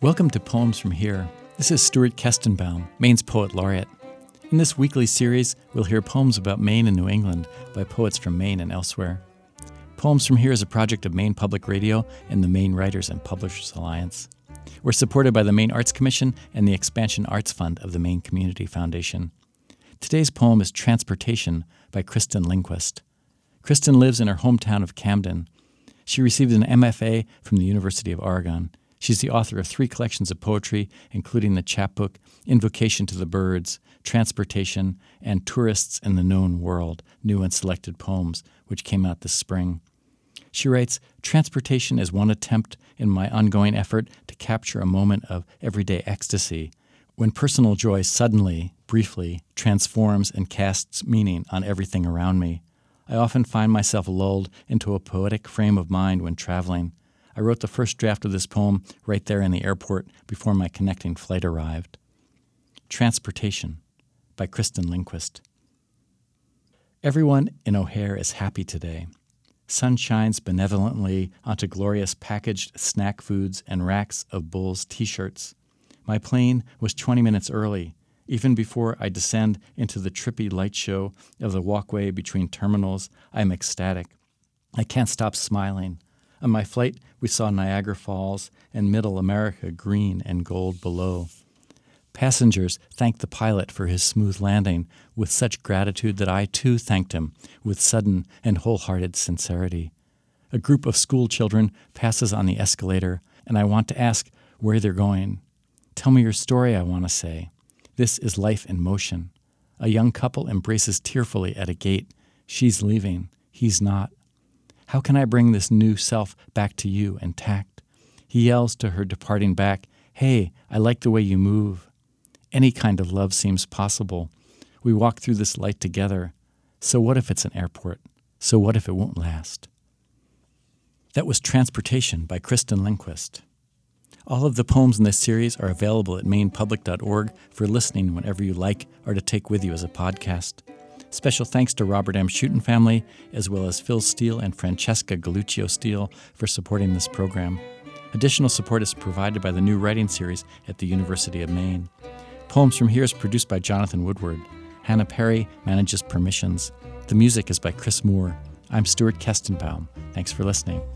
Welcome to Poems from Here. This is Stuart Kestenbaum, Maine's Poet Laureate. In this weekly series, we'll hear poems about Maine and New England by poets from Maine and elsewhere. Poems from Here is a project of Maine Public Radio and the Maine Writers and Publishers Alliance. We're supported by the Maine Arts Commission and the Expansion Arts Fund of the Maine Community Foundation. Today's poem is Transportation by Kristen Lindquist. Kristen lives in her hometown of Camden. She received an MFA from the University of Oregon. She's the author of 3 collections of poetry, including the chapbook Invocation to the Birds, Transportation, and Tourists in the Known World, New and Selected Poems, which came out this spring. She writes, "Transportation is one attempt in my ongoing effort to capture a moment of everyday ecstasy, when personal joy suddenly, briefly, transforms and casts meaning on everything around me. I often find myself lulled into a poetic frame of mind when traveling. I wrote the first draft of this poem right there in the airport before my connecting flight arrived." Transportation by Kristen Lindquist. Everyone in O'Hare is happy today. Sun shines benevolently onto glorious packaged snack foods and racks of Bulls t-shirts. My plane was 20 minutes early. Even before I descend into the trippy light show of the walkway between terminals, I am ecstatic. I can't stop smiling. On my flight, we saw Niagara Falls and Middle America green and gold below. Passengers thanked the pilot for his smooth landing with such gratitude that I, too, thanked him with sudden and wholehearted sincerity. A group of school children passes on the escalator, and I want to ask where they're going. "Tell me your story," I want to say. This is life in motion. A young couple embraces tearfully at a gate. She's leaving. He's not. How can I bring this new self back to you intact? He yells to her departing back, "Hey, I like the way you move." Any kind of love seems possible. We walk through this light together. So what if it's an airport? So what if it won't last? That was Transportation by Kristen Lindquist. All of the poems in this series are available at mainepublic.org for listening whenever you like or to take with you as a podcast. Special thanks to Robert M. Schutten family, as well as Phil Steele and Francesca Galuccio Steele for supporting this program. Additional support is provided by the New Writing Series at the University of Maine. Poems from Here is produced by Jonathan Woodward. Hannah Perry manages permissions. The music is by Chris Moore. I'm Stuart Kestenbaum. Thanks for listening.